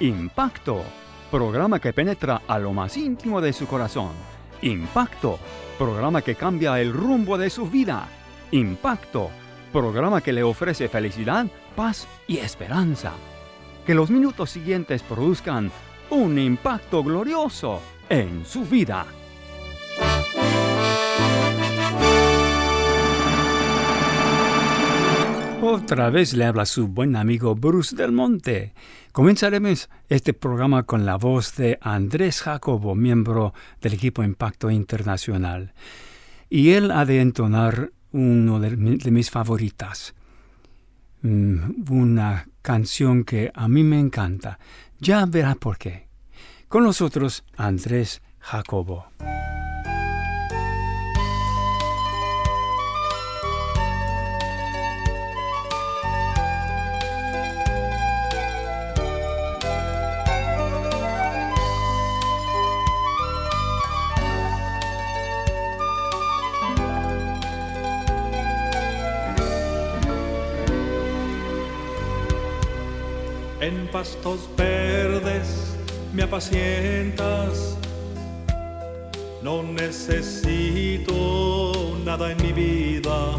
Impacto, programa que penetra a lo más íntimo de su corazón. Impacto, programa que cambia el rumbo de su vida. Impacto, programa que le ofrece felicidad, paz y esperanza. Que los minutos siguientes produzcan un impacto glorioso en su vida. Otra vez le habla su buen amigo Bruce Del Monte. Comenzaremos este programa con la voz de Andrés Jacobo, miembro del equipo Impacto Internacional. Y él ha de entonar uno de mis favoritas. Una canción que a mí me encanta. Ya verá por qué. Con nosotros, Andrés Jacobo. En pastos verdes me apacientas, no necesito nada en mi vida.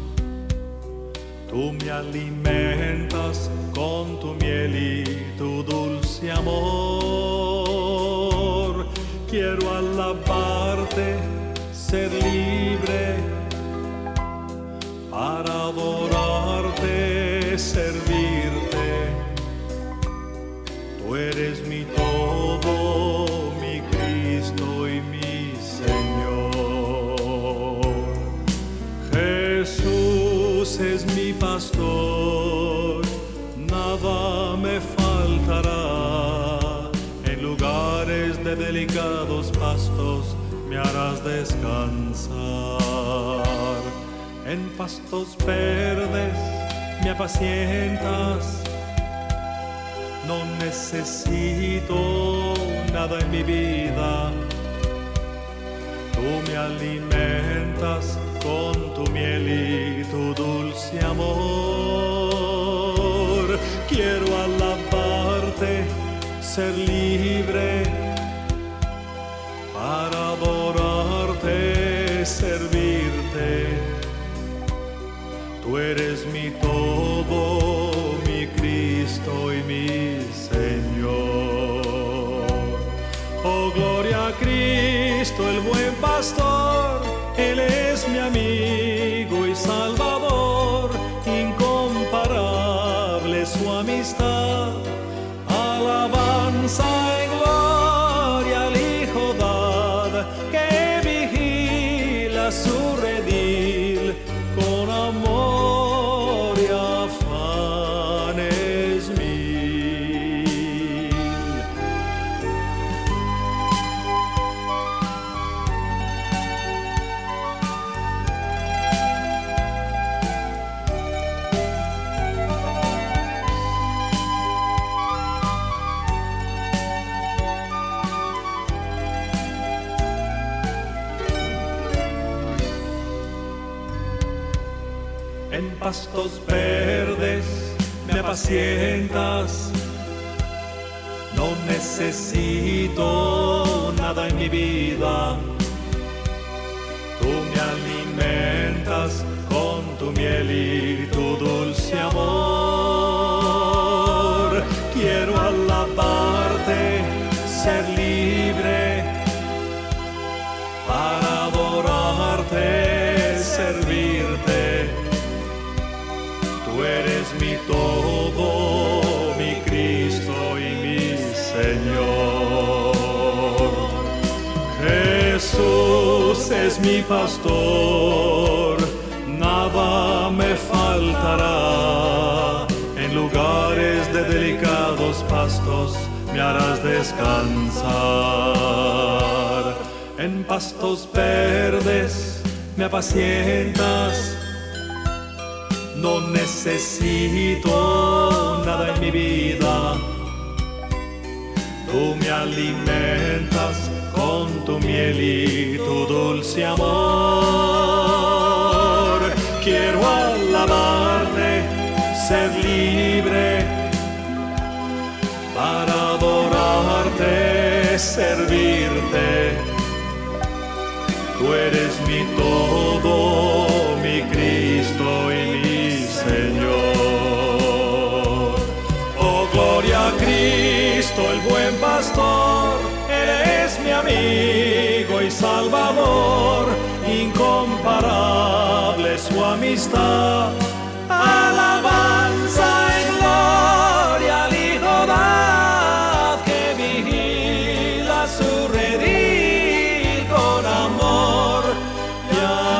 Tú me alimentas con tu miel y tu dulce amor. Quiero alabarte, ser libre para adorarte, servirte. Tú eres mi todo, mi Cristo y mi Señor. Jesús es mi pastor, nada me faltará. En lugares de delicados pastos me harás descansar. En pastos verdes me apacientas, no necesito nada en mi vida. Tú me alimentas con tu miel y tu dulce amor. Quiero alabarte, ser libre para adorarte, servirte. Tú eres mi todo, mi Cristo y mi Señor. Oh, gloria a Cristo, el buen pastor. Él es mi amigo y salvador. Incomparable su amistad. Alabanza y gloria al Hijo dad, que vigila su redil con amor y afanes mil. En pastos verdes me apacientas, no necesito nada en mi vida. Tú me alimentas con tu miel y tu dulce amor. Quiero alabarte, ser libre para adorarte, servirte. Tú eres mi todo, mi Cristo y mi Señor. Jesús es mi pastor, nada me faltará. En lugares de delicados pastos me harás descansar. En pastos verdes me apacientas, no necesito nada en mi vida. Tú me alimentas con tu miel y tu dulce amor. Quiero alabarte, ser libre para es servirte. Tú eres mi todo, mi Cristo y mi Señor. Oh, gloria a Cristo, el buen pastor. Él es mi amigo y salvador. Incomparable su amistad. Alabanza y gloria al Hijo dad, que vigila su redil con amor y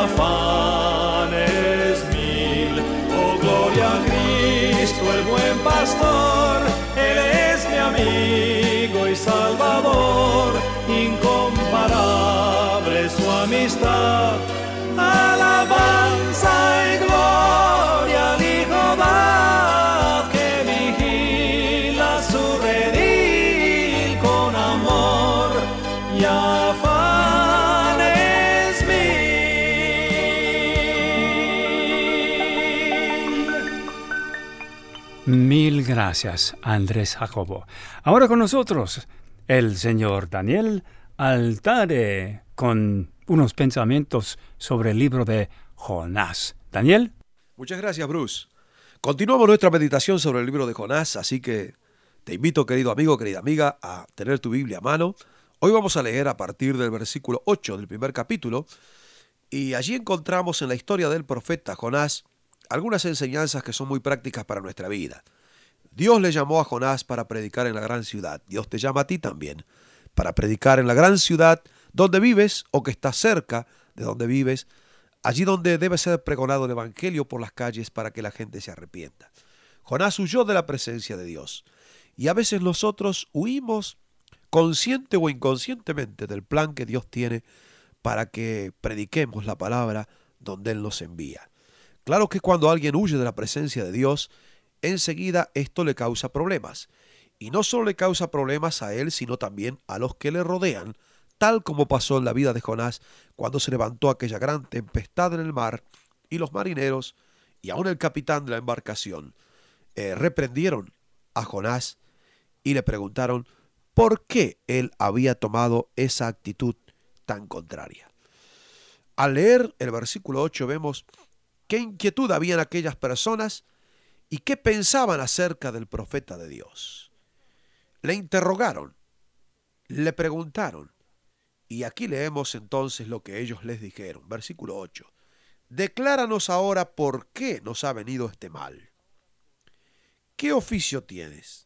afanes mil. Oh, gloria a Cristo, el buen pastor. Él es mi amigo y salvador. Incomparable su amistad. Alabanza y gloria al Hijo dad, que vigila su redil con amor y afanes mil. Mil gracias, Andrés Jacobo. Ahora con nosotros, el señor Daniel Altare, con unos pensamientos sobre el libro de Jonás. Daniel. Muchas gracias, Bruce. Continuamos nuestra meditación sobre el libro de Jonás, así que te invito, querido amigo, querida amiga, a tener tu Biblia a mano. Hoy vamos a leer a partir del versículo 8 del primer capítulo, y allí encontramos en la historia del profeta Jonás algunas enseñanzas que son muy prácticas para nuestra vida. Dios le llamó a Jonás para predicar en la gran ciudad. Dios te llama a ti también para predicar en la gran ciudad donde vives o que está cerca de donde vives, allí donde debe ser pregonado el evangelio por las calles para que la gente se arrepienta. Jonás huyó de la presencia de Dios, y a veces nosotros huimos consciente o inconscientemente del plan que Dios tiene para que prediquemos la palabra donde Él nos envía. Claro que cuando alguien huye de la presencia de Dios, enseguida esto le causa problemas. Y no solo le causa problemas a él, sino también a los que le rodean, tal como pasó en la vida de Jonás cuando se levantó aquella gran tempestad en el mar, y los marineros y aún el capitán de la embarcación reprendieron a Jonás y le preguntaron por qué él había tomado esa actitud tan contraria. Al leer el versículo 8 vemos qué inquietud había en aquellas personas y qué pensaban acerca del profeta de Dios. Le interrogaron, le preguntaron, y aquí leemos entonces lo que ellos les dijeron. Versículo 8. Decláranos ahora por qué nos ha venido este mal. ¿Qué oficio tienes?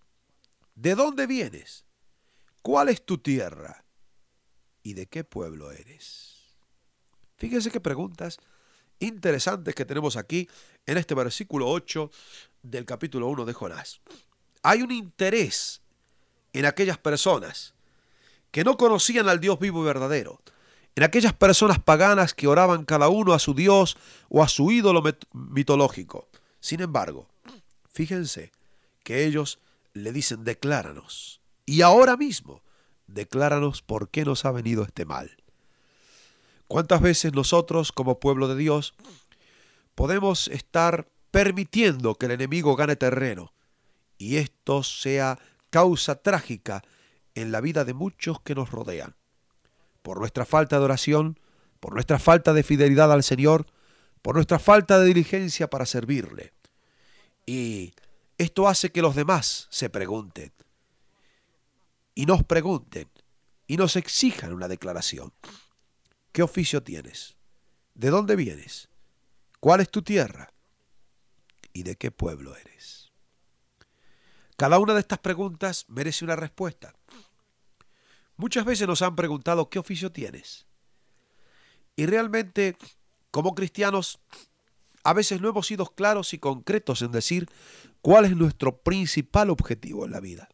¿De dónde vienes? ¿Cuál es tu tierra? ¿Y de qué pueblo eres? Fíjense qué preguntas interesantes que tenemos aquí en este versículo 8 del capítulo 1 de Jonás. Hay un interés en aquellas personas que no conocían al Dios vivo y verdadero, en aquellas personas paganas que oraban cada uno a su Dios o a su ídolo mitológico. Sin embargo, fíjense que ellos le dicen: decláranos, y ahora mismo, decláranos por qué nos ha venido este mal. ¿Cuántas veces nosotros, como pueblo de Dios, podemos estar permitiendo que el enemigo gane terreno y esto sea causa trágica en la vida de muchos que nos rodean? Por nuestra falta de oración, por nuestra falta de fidelidad al Señor, por nuestra falta de diligencia para servirle. Y esto hace que los demás se pregunten, y nos pregunten, y nos exijan una declaración. ¿Qué oficio tienes? ¿De dónde vienes? ¿Cuál es tu tierra? ¿Y de qué pueblo eres? Cada una de estas preguntas merece una respuesta. Muchas veces nos han preguntado: ¿qué oficio tienes? Y realmente, como cristianos, a veces no hemos sido claros y concretos en decir cuál es nuestro principal objetivo en la vida.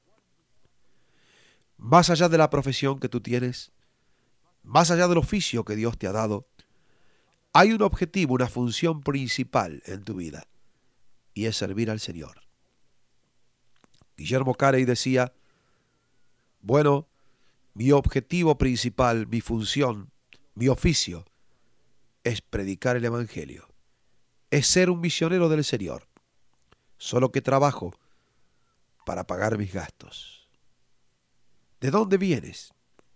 Más allá de la profesión que tú tienes, más allá del oficio que Dios te ha dado, hay un objetivo, una función principal en tu vida, y es servir al Señor. Guillermo Carey decía: bueno, mi objetivo principal, mi función, mi oficio, es predicar el Evangelio, es ser un misionero del Señor, solo que trabajo para pagar mis gastos. ¿De dónde vienes?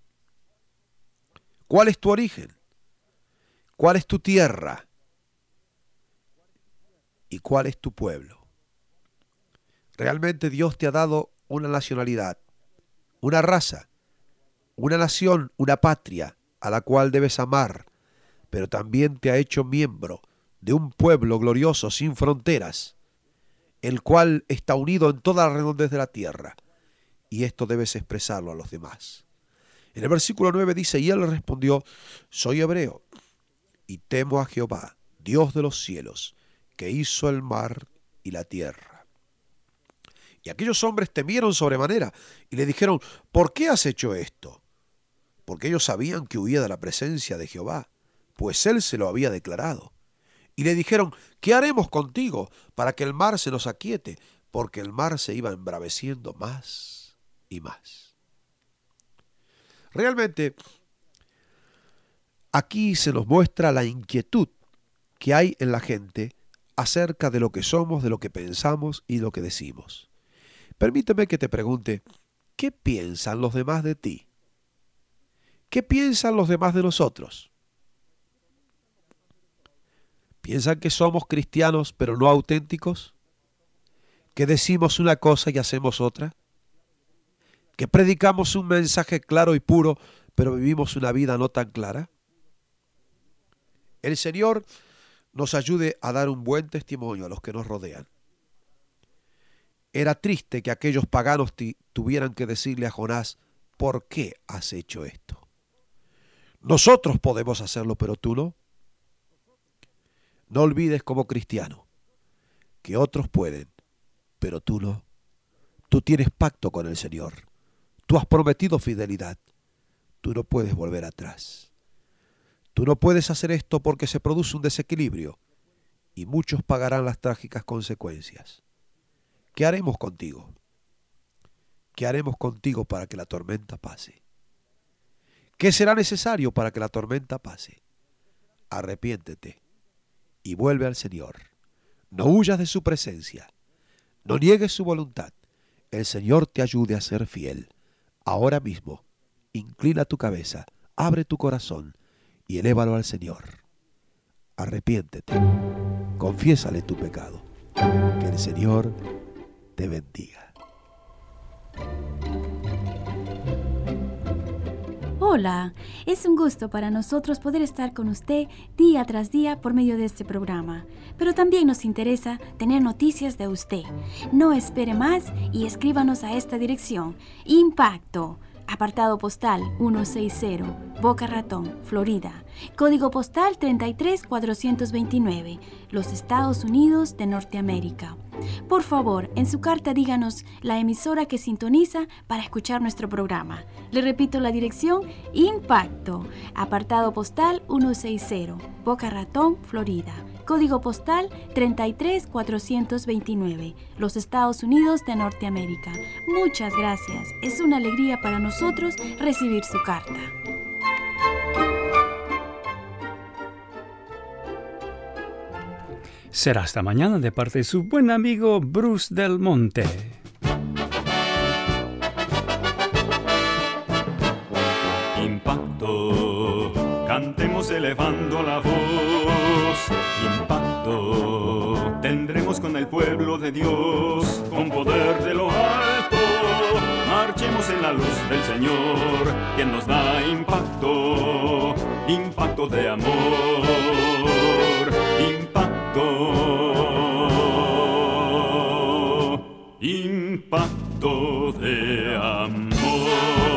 ¿Cuál es tu origen? ¿Cuál es tu tierra? ¿Y cuál es tu pueblo? Realmente Dios te ha dado una nacionalidad, una raza, una nación, una patria a la cual debes amar, pero también te ha hecho miembro de un pueblo glorioso sin fronteras, el cual está unido en toda la redondez de la tierra, y esto debes expresarlo a los demás. En el versículo 9 dice, y él respondió, soy hebreo, y temo a Jehová, Dios de los cielos, que hizo el mar y la tierra. Y aquellos hombres temieron sobremanera, y le dijeron, ¿por qué has hecho esto? Porque ellos sabían que huía de la presencia de Jehová, pues él se lo había declarado. Y le dijeron, ¿qué haremos contigo para que el mar se nos aquiete? Porque el mar se iba embraveciendo más y más. Realmente, aquí se nos muestra la inquietud que hay en la gente acerca de lo que somos, de lo que pensamos y lo que decimos. Permíteme que te pregunte, ¿qué piensan los demás de ti? ¿Qué piensan los demás de nosotros? ¿Piensan que somos cristianos pero no auténticos? ¿Que decimos una cosa y hacemos otra? ¿Que predicamos un mensaje claro y puro pero vivimos una vida no tan clara? El Señor nos ayude a dar un buen testimonio a los que nos rodean. Era triste que aquellos paganos tuvieran que decirle a Jonás, ¿por qué has hecho esto? Nosotros podemos hacerlo, pero tú no. No olvides como cristiano que otros pueden, pero tú no. Tú tienes pacto con el Señor. Tú has prometido fidelidad. Tú no puedes volver atrás. Tú no puedes hacer esto porque se produce un desequilibrio y muchos pagarán las trágicas consecuencias. ¿Qué haremos contigo? ¿Qué haremos contigo para que la tormenta pase? ¿Qué será necesario para que la tormenta pase? Arrepiéntete y vuelve al Señor. No huyas de su presencia. No niegues su voluntad. El Señor te ayude a ser fiel. Ahora mismo, inclina tu cabeza, abre tu corazón y elévalo al Señor. Arrepiéntete. Confiésale tu pecado. Que el Señor te bendiga. Hola, es un gusto para nosotros poder estar con usted día tras día por medio de este programa, pero también nos interesa tener noticias de usted. No espere más y escríbanos a esta dirección: Impacto, apartado postal 160, Boca Ratón, Florida, código postal 33429, los Estados Unidos de Norteamérica. Por favor, en su carta díganos la emisora que sintoniza para escuchar nuestro programa. Le repito la dirección: Impacto, apartado postal 160, Boca Ratón, Florida, código postal 33429, los Estados Unidos de Norteamérica. Muchas gracias. Es una alegría para nosotros recibir su carta. Será hasta mañana de parte de su buen amigo Bruce Del Monte. Impacto, cantemos elevando la voz. Impacto, tendremos con el pueblo de Dios, con poder de lo alto. Marchemos en la luz del Señor, quien nos da impacto, impacto de amor, impacto de amor.